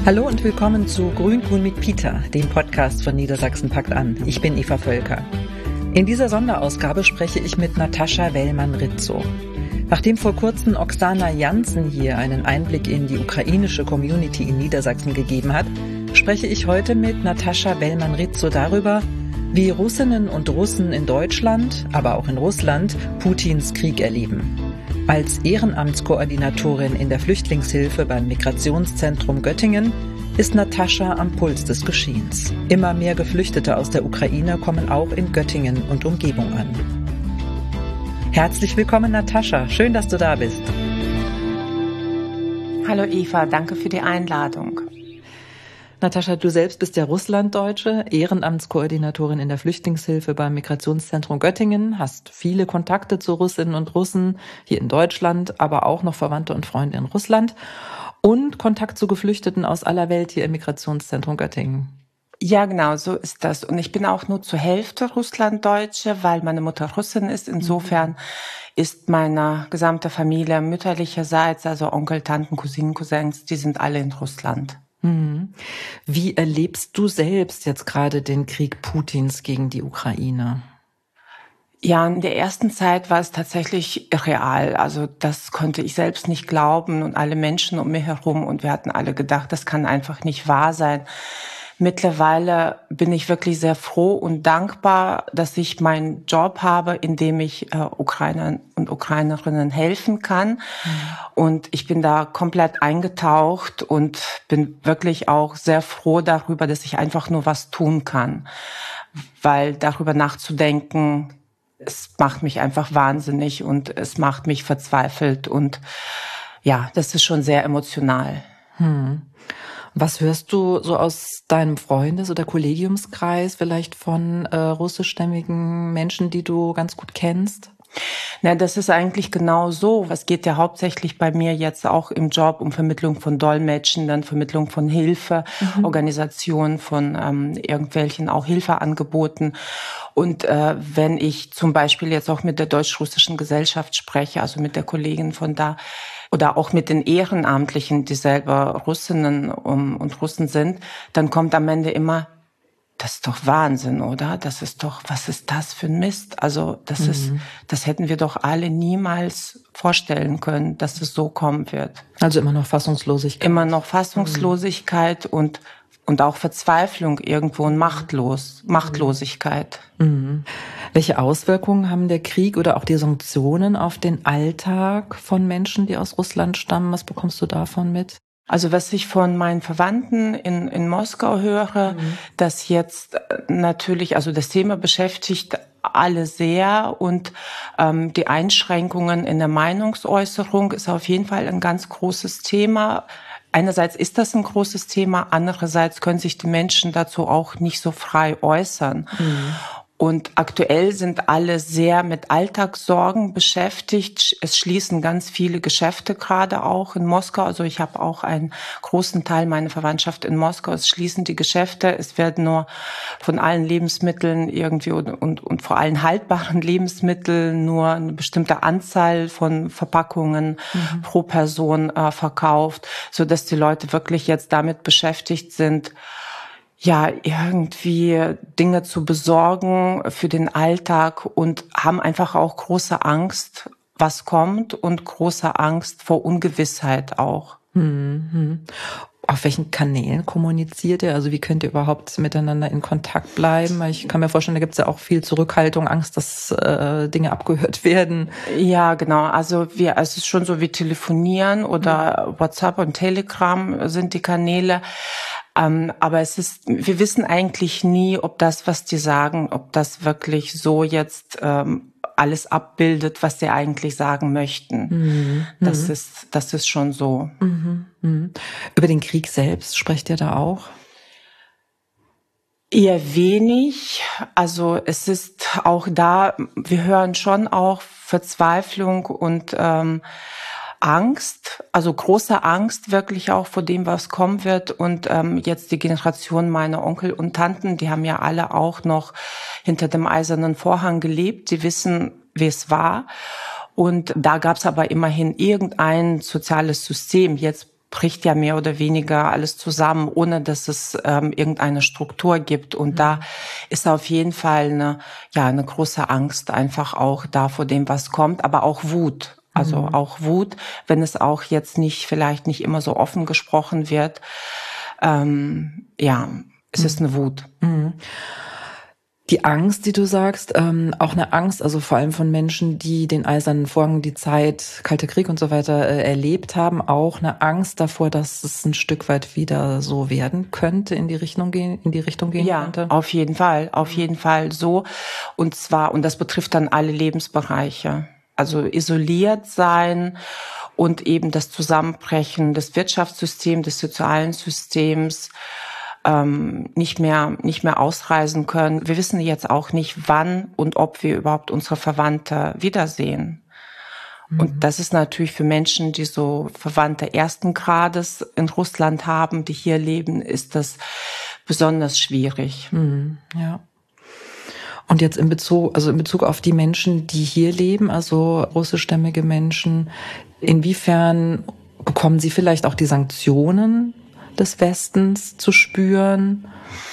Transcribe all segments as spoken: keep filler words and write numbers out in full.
Hallo und willkommen zu Grün-Grün mit Peter, dem Podcast von Niedersachsen packt an. Ich bin Eva Völker. In dieser Sonderausgabe spreche ich mit Natascha Wellmann-Rizzo. Nachdem vor kurzem Oksana Jansen hier einen Einblick in die ukrainische Community in Niedersachsen gegeben hat, spreche ich heute mit Natascha Wellmann-Rizzo darüber, wie Russinnen und Russen in Deutschland, aber auch in Russland, Putins Krieg erleben. Als Ehrenamtskoordinatorin in der Flüchtlingshilfe beim Migrationszentrum Göttingen ist Natascha am Puls des Geschehens. Immer mehr Geflüchtete aus der Ukraine kommen auch in Göttingen und Umgebung an. Herzlich willkommen, Natascha. Schön, dass du da bist. Hallo Eva, danke für die Einladung. Natascha, du selbst bist ja Russlanddeutsche, Ehrenamtskoordinatorin in der Flüchtlingshilfe beim Migrationszentrum Göttingen, hast viele Kontakte zu Russinnen und Russen hier in Deutschland, aber auch noch Verwandte und Freunde in Russland und Kontakt zu Geflüchteten aus aller Welt hier im Migrationszentrum Göttingen. Ja, genau, so ist das. Und ich bin auch nur zur Hälfte Russlanddeutsche, weil meine Mutter Russin ist. Insofern mhm. ist meine gesamte Familie mütterlicherseits, also Onkel, Tanten, Cousinen, Cousins, die sind alle in Russland. Wie erlebst du selbst jetzt gerade den Krieg Putins gegen die Ukraine? Ja, in der ersten Zeit war es tatsächlich real. Also das konnte ich selbst nicht glauben und alle Menschen um mich herum. Und wir hatten alle gedacht, das kann einfach nicht wahr sein. Mittlerweile bin ich wirklich sehr froh und dankbar, dass ich meinen Job habe, in dem ich äh, Ukrainern und Ukrainerinnen helfen kann. Mhm. Und ich bin da komplett eingetaucht und bin wirklich auch sehr froh darüber, dass ich einfach nur was tun kann. Weil darüber nachzudenken, es macht mich einfach wahnsinnig und es macht mich verzweifelt. Und ja, das ist schon sehr emotional. Hm. Was hörst du so aus deinem Freundes- oder Kollegiumskreis, vielleicht von äh, russischstämmigen Menschen, die du ganz gut kennst? Na, das ist eigentlich genau so. Es geht ja hauptsächlich bei mir jetzt auch im Job um Vermittlung von Dolmetschen, dann Vermittlung von Hilfe, mhm. Organisation von ähm, irgendwelchen auch Hilfeangeboten. Und äh, wenn ich zum Beispiel jetzt auch mit der deutsch-russischen Gesellschaft spreche, also mit der Kollegin von da, oder auch mit den Ehrenamtlichen, die selber Russinnen und Russen sind, dann kommt am Ende immer, das ist doch Wahnsinn, oder? Das ist doch, was ist das für ein Mist? Also das mhm. ist, das hätten wir doch alle niemals vorstellen können, dass es so kommen wird. Also immer noch Fassungslosigkeit. Immer noch Fassungslosigkeit mhm. und und auch Verzweiflung irgendwo und Machtlos, Machtlosigkeit. Mhm. Welche Auswirkungen haben der Krieg oder auch die Sanktionen auf den Alltag von Menschen, die aus Russland stammen? Was bekommst du davon mit? Also was ich von meinen Verwandten in, in Moskau höre, mhm. dass jetzt natürlich, also das Thema beschäftigt alle sehr und ähm, die Einschränkungen in der Meinungsäußerung ist auf jeden Fall ein ganz großes Thema. Einerseits ist das ein großes Thema, andererseits können sich die Menschen dazu auch nicht so frei äußern. Mhm. Und aktuell sind alle sehr mit Alltagssorgen beschäftigt. Es schließen ganz viele Geschäfte gerade auch in Moskau. Also ich habe auch einen großen Teil meiner Verwandtschaft in Moskau. Es schließen die Geschäfte. Es werden nur von allen Lebensmitteln irgendwie und, und, und vor allem haltbaren Lebensmitteln nur eine bestimmte Anzahl von Verpackungen mhm. pro Person äh, verkauft, so dass die Leute wirklich jetzt damit beschäftigt sind, ja, irgendwie Dinge zu besorgen für den Alltag und haben einfach auch große Angst, was kommt und große Angst vor Ungewissheit auch. Mhm. Auf welchen Kanälen kommuniziert ihr? Also wie könnt ihr überhaupt miteinander in Kontakt bleiben? Ich kann mir vorstellen, da gibt es ja auch viel Zurückhaltung, Angst, dass äh, Dinge abgehört werden. Ja, genau. Also wir, also es ist schon so, wir telefonieren oder mhm. WhatsApp und Telegram sind die Kanäle. Ähm, aber es ist, wir wissen eigentlich nie, ob das, was die sagen, ob das wirklich so jetzt ähm, alles abbildet, was sie eigentlich sagen möchten. Mhm. Das ist, das ist schon so. Mhm. Mhm. Über den Krieg selbst sprecht ihr da auch? Eher wenig. Also es ist auch da, wir hören schon auch Verzweiflung und ähm, Angst, also große Angst wirklich auch vor dem, was kommen wird. Und ähm, jetzt die Generation meiner Onkel und Tanten, die haben ja alle auch noch hinter dem eisernen Vorhang gelebt. Die wissen, wie es war. Und da gab es aber immerhin irgendein soziales System. Jetzt bricht ja mehr oder weniger alles zusammen, ohne dass es ähm, irgendeine Struktur gibt. Und mhm. da ist auf jeden Fall eine, ja, eine große Angst einfach auch da vor dem, was kommt, aber auch Wut. Also mhm. auch Wut, wenn es auch jetzt nicht, vielleicht nicht immer so offen gesprochen wird. Ähm, ja, es mhm. ist eine Wut. Mhm. Die Angst, die du sagst, ähm, auch eine Angst, also vor allem von Menschen, die den Eisernen Vorhang, die Zeit, Kalter Krieg und so weiter äh, erlebt haben, auch eine Angst davor, dass es ein Stück weit wieder so werden könnte, in die Richtung gehen, in die Richtung gehen ja, könnte. Ja, auf jeden Fall, auf jeden Fall so. Und zwar, und das betrifft dann alle Lebensbereiche. Also isoliert sein und eben das Zusammenbrechen des Wirtschaftssystems, des sozialen Systems, ähm, nicht mehr, nicht mehr ausreisen können. Wir wissen jetzt auch nicht, wann und ob wir überhaupt unsere Verwandte wiedersehen. Mhm. Und das ist natürlich für Menschen, die so Verwandte ersten Grades in Russland haben, die hier leben, ist das besonders schwierig. Mhm. Ja. Und jetzt in Bezug, also in Bezug auf die Menschen, die hier leben, also russischstämmige Menschen, inwiefern bekommen sie vielleicht auch die Sanktionen des Westens zu spüren?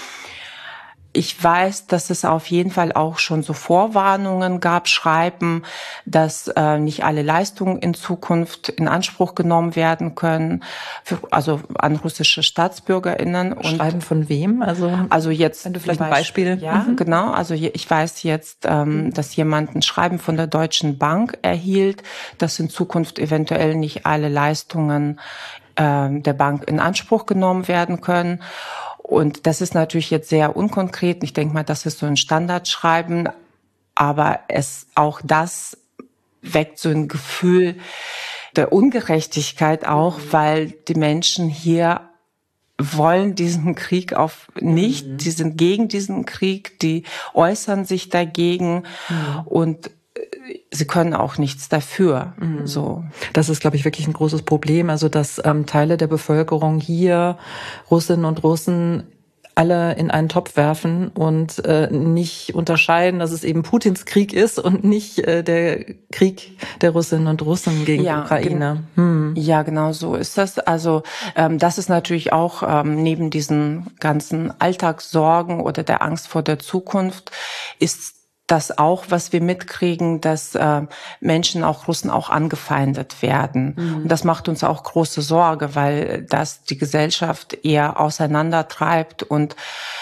Ich weiß, dass es auf jeden Fall auch schon so Vorwarnungen gab, Schreiben, dass äh, nicht alle Leistungen in Zukunft in Anspruch genommen werden können, für, also an russische StaatsbürgerInnen. Und Schreiben von wem? Also, also jetzt, wenn du vielleicht ein Beispiel. Ja, mhm. genau. Also ich weiß jetzt, ähm, dass jemand ein Schreiben von der Deutschen Bank erhielt, dass in Zukunft eventuell nicht alle Leistungen äh, der Bank in Anspruch genommen werden können. Und das ist natürlich jetzt sehr unkonkret. Ich denke mal, das ist so ein Standardschreiben. Aber es, auch das weckt so ein Gefühl der Ungerechtigkeit auch, mhm. weil die Menschen hier wollen diesen Krieg auf nicht. Mhm. Die sind gegen diesen Krieg, die äußern sich dagegen mhm. und sie können auch nichts dafür. Mhm. So. Das ist, glaube ich, wirklich ein großes Problem. Also, dass ähm, Teile der Bevölkerung hier, Russinnen und Russen, alle in einen Topf werfen und äh, nicht unterscheiden, dass es eben Putins Krieg ist und nicht äh, der Krieg der Russinnen und Russen gegen ja, die Ukraine. Hm. Ja, genau so ist das. Also ähm, das ist natürlich auch ähm, neben diesen ganzen Alltagssorgen oder der Angst vor der Zukunft ist das auch, was wir mitkriegen, dass äh, Menschen, auch Russen, auch angefeindet werden. Mhm. Und das macht uns auch große Sorge, weil das die Gesellschaft eher auseinandertreibt. Und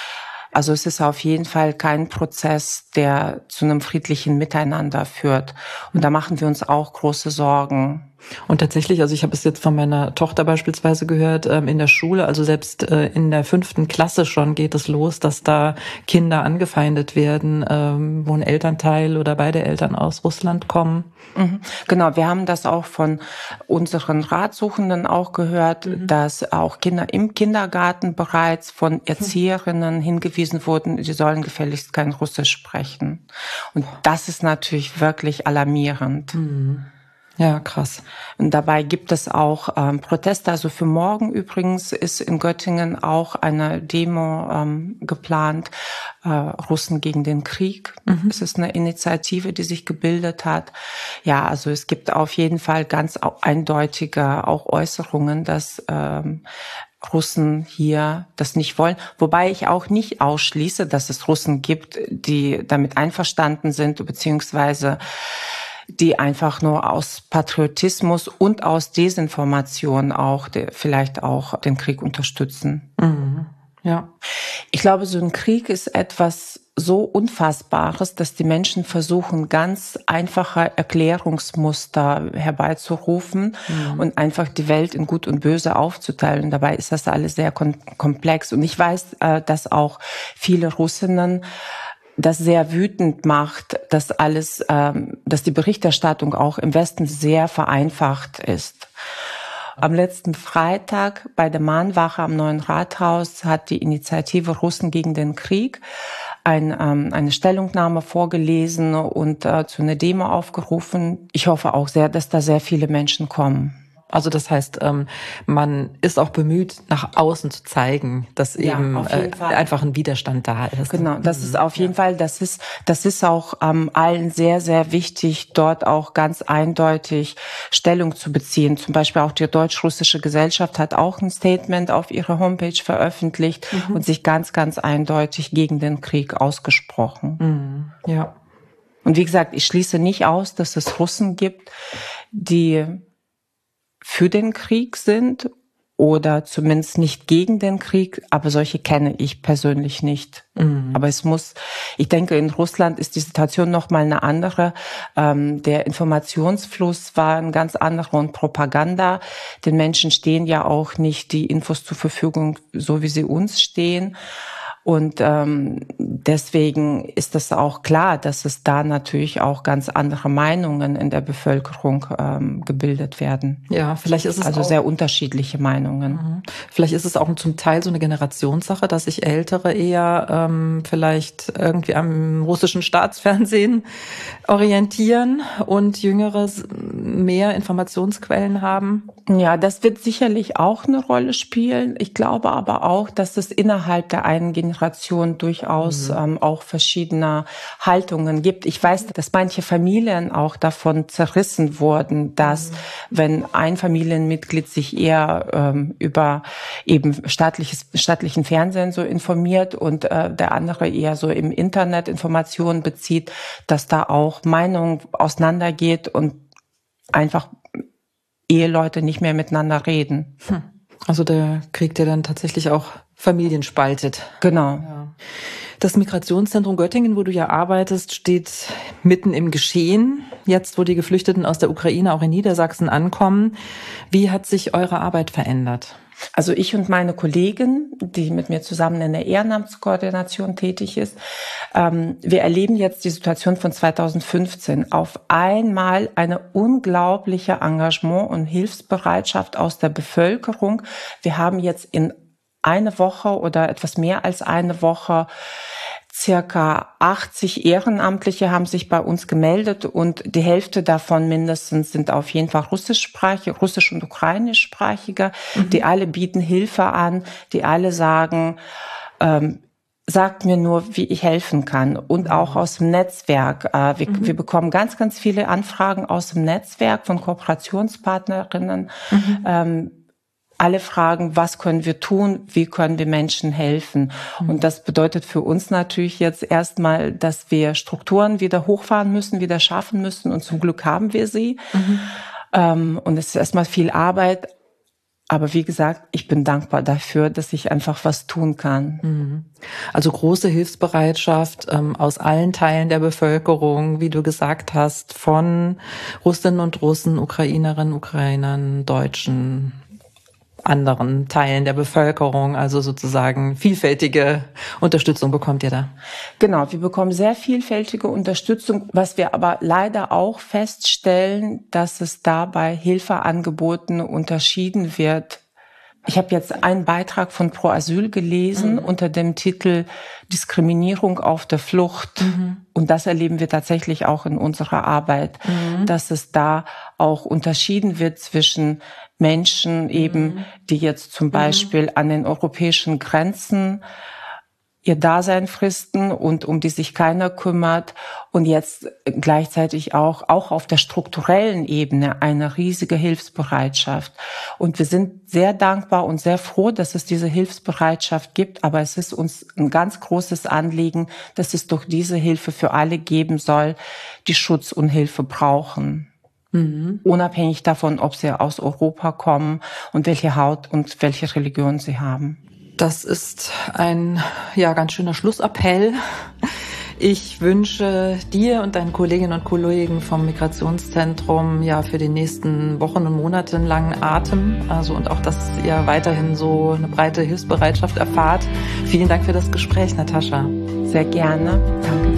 also es ist auf jeden Fall kein Prozess, der zu einem friedlichen Miteinander führt. Und da machen wir uns auch große Sorgen. Und tatsächlich, also ich habe es jetzt von meiner Tochter beispielsweise gehört, in der Schule, also selbst in der fünften Klasse schon geht es los, dass da Kinder angefeindet werden, wo ein Elternteil oder beide Eltern aus Russland kommen. Mhm. Genau, wir haben das auch von unseren Ratsuchenden auch gehört, mhm. dass auch Kinder im Kindergarten bereits von Erzieherinnen hingewiesen wurden, die sollen gefälligst kein Russisch sprechen. Und das ist natürlich wirklich alarmierend. Mhm. Ja, krass. Und dabei gibt es auch ähm, Proteste. Also für morgen übrigens ist in Göttingen auch eine Demo ähm, geplant, äh, Russen gegen den Krieg. Mhm. Es ist eine Initiative, die sich gebildet hat. Ja, also es gibt auf jeden Fall ganz eindeutige auch Äußerungen, dass ähm, Russen hier das nicht wollen. Wobei ich auch nicht ausschließe, dass es Russen gibt, die damit einverstanden sind, beziehungsweise die einfach nur aus Patriotismus und aus Desinformation auch, die vielleicht auch den Krieg unterstützen. Mhm. Ja. Ich glaube, so ein Krieg ist etwas so Unfassbares, dass die Menschen versuchen, ganz einfache Erklärungsmuster herbeizurufen mhm. und einfach die Welt in Gut und Böse aufzuteilen. Dabei ist das alles sehr komplex. Und ich weiß, dass auch viele Russinnen das sehr wütend macht, dass alles, ähm, dass die Berichterstattung auch im Westen sehr vereinfacht ist. Am letzten Freitag bei der Mahnwache am Neuen Rathaus hat die Initiative Russen gegen den Krieg ein, ähm, eine Stellungnahme vorgelesen und äh, zu einer Demo aufgerufen. Ich hoffe auch sehr, dass da sehr viele Menschen kommen. Also das heißt, man ist auch bemüht, nach außen zu zeigen, dass eben ja, äh, einfach ein Widerstand da ist. Genau, das ist auf jeden ja. Fall, das ist, das ist auch ähm, allen sehr, sehr wichtig, dort auch ganz eindeutig Stellung zu beziehen. Zum Beispiel auch die Deutsch-Russische Gesellschaft hat auch ein Statement auf ihrer Homepage veröffentlicht mhm. und sich ganz, ganz eindeutig gegen den Krieg ausgesprochen. Mhm. Ja. Und wie gesagt, ich schließe nicht aus, dass es Russen gibt, die für den Krieg sind oder zumindest nicht gegen den Krieg, aber solche kenne ich persönlich nicht. Mhm. Aber es muss, ich denke, in Russland ist die Situation noch mal eine andere. Ähm, der Informationsfluss war ein ganz anderer und Propaganda. Den Menschen stehen ja auch nicht die Infos zur Verfügung, so wie sie uns stehen. Und ähm, deswegen ist es auch klar, dass es da natürlich auch ganz andere Meinungen in der Bevölkerung ähm, gebildet werden. Ja, vielleicht ist es also auch, sehr unterschiedliche Meinungen. Mhm. Vielleicht ist es auch zum Teil so eine Generationssache, dass sich Ältere eher ähm, vielleicht irgendwie am russischen Staatsfernsehen orientieren und Jüngere mehr Informationsquellen haben. Ja, das wird sicherlich auch eine Rolle spielen. Ich glaube aber auch, dass es innerhalb der einen Generation durchaus mhm. ähm, auch verschiedene Haltungen gibt. Ich weiß, dass manche Familien auch davon zerrissen wurden, dass mhm. wenn ein Familienmitglied sich eher ähm, über eben staatliches, staatlichen Fernsehen so informiert und äh, der andere eher so im Internet Informationen bezieht, dass da auch Meinung auseinandergeht und einfach Eheleute nicht mehr miteinander reden. Hm. Also der Krieg, der dann tatsächlich auch Familien spaltet. Genau. Ja. Das Migrationszentrum Göttingen, wo du ja arbeitest, steht mitten im Geschehen. Jetzt, wo die Geflüchteten aus der Ukraine auch in Niedersachsen ankommen. Wie hat sich eure Arbeit verändert? Also ich und meine Kollegin, die mit mir zusammen in der Ehrenamtskoordination tätig ist, ähm, wir erleben jetzt die Situation von zweitausendfünfzehn. Auf einmal eine unglaubliche Engagement und Hilfsbereitschaft aus der Bevölkerung. Wir haben jetzt in eine Woche oder etwas mehr als eine Woche circa achtzig Ehrenamtliche haben sich bei uns gemeldet und die Hälfte davon mindestens sind auf jeden Fall russischsprachige, russisch- und ukrainischsprachige, mhm. die alle bieten Hilfe an, die alle sagen, ähm, sagt mir nur, wie ich helfen kann. Und auch aus dem Netzwerk. Äh, wir, mhm. wir bekommen ganz, ganz viele Anfragen aus dem Netzwerk von Kooperationspartnerinnen, mhm. ähm, alle fragen, was können wir tun, wie können wir Menschen helfen. Mhm. Und das bedeutet für uns natürlich jetzt erstmal, dass wir Strukturen wieder hochfahren müssen, wieder schaffen müssen. Und zum Glück haben wir sie. Mhm. Ähm, und es ist erstmal viel Arbeit. Aber wie gesagt, ich bin dankbar dafür, dass ich einfach was tun kann. Also große Hilfsbereitschaft ähm, aus allen Teilen der Bevölkerung, wie du gesagt hast, von Russinnen und Russen, Ukrainerinnen, Ukrainern, Deutschen, anderen Teilen der Bevölkerung, also sozusagen vielfältige Unterstützung bekommt ihr da? Genau, wir bekommen sehr vielfältige Unterstützung, was wir aber leider auch feststellen, dass es dabei Hilfeangeboten unterschieden wird. Ich habe jetzt einen Beitrag von Pro Asyl gelesen mhm. unter dem Titel Diskriminierung auf der Flucht. Mhm. Und das erleben wir tatsächlich auch in unserer Arbeit, mhm. dass es da auch unterschieden wird zwischen Menschen eben, mhm. die jetzt zum Beispiel mhm. an den europäischen Grenzen ihr Dasein fristen und um die sich keiner kümmert und jetzt gleichzeitig auch, auch auf der strukturellen Ebene eine riesige Hilfsbereitschaft. Und wir sind sehr dankbar und sehr froh, dass es diese Hilfsbereitschaft gibt, aber es ist uns ein ganz großes Anliegen, dass es doch diese Hilfe für alle geben soll, die Schutz und Hilfe brauchen. Mhm. Unabhängig davon, ob sie aus Europa kommen und welche Haut und welche Religion sie haben. Das ist ein ja ganz schöner Schlussappell. Ich wünsche dir und deinen Kolleginnen und Kollegen vom Migrationszentrum ja für die nächsten Wochen und Monate einen langen Atem. Also und auch, dass ihr weiterhin so eine breite Hilfsbereitschaft erfahrt. Vielen Dank für das Gespräch, Natascha. Sehr gerne. Danke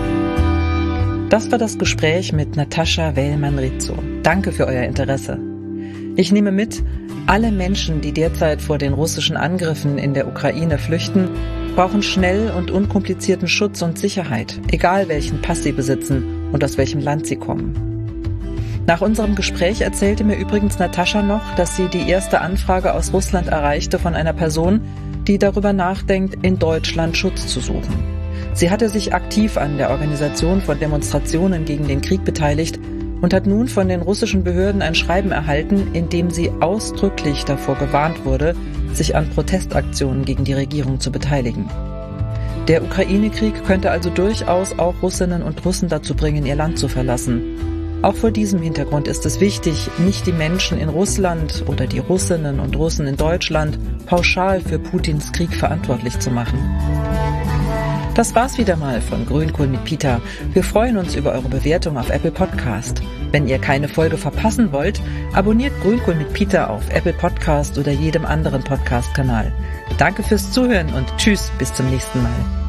dir. Das war das Gespräch mit Natascha Wellmann-Rizzo. Danke für euer Interesse. Ich nehme mit, alle Menschen, die derzeit vor den russischen Angriffen in der Ukraine flüchten, brauchen schnell und unkomplizierten Schutz und Sicherheit, egal welchen Pass sie besitzen und aus welchem Land sie kommen. Nach unserem Gespräch erzählte mir übrigens Natascha noch, dass sie die erste Anfrage aus Russland erreichte von einer Person, die darüber nachdenkt, in Deutschland Schutz zu suchen. Sie hatte sich aktiv an der Organisation von Demonstrationen gegen den Krieg beteiligt und hat nun von den russischen Behörden ein Schreiben erhalten, in dem sie ausdrücklich davor gewarnt wurde, sich an Protestaktionen gegen die Regierung zu beteiligen. Der Ukraine-Krieg könnte also durchaus auch Russinnen und Russen dazu bringen, ihr Land zu verlassen. Auch vor diesem Hintergrund ist es wichtig, nicht die Menschen in Russland oder die Russinnen und Russen in Deutschland pauschal für Putins Krieg verantwortlich zu machen. Das war's wieder mal von Grünkohl mit Peter. Wir freuen uns über eure Bewertung auf Apple Podcast. Wenn ihr keine Folge verpassen wollt, abonniert Grünkohl mit Peter auf Apple Podcast oder jedem anderen Podcast-Kanal. Danke fürs Zuhören und tschüss, bis zum nächsten Mal.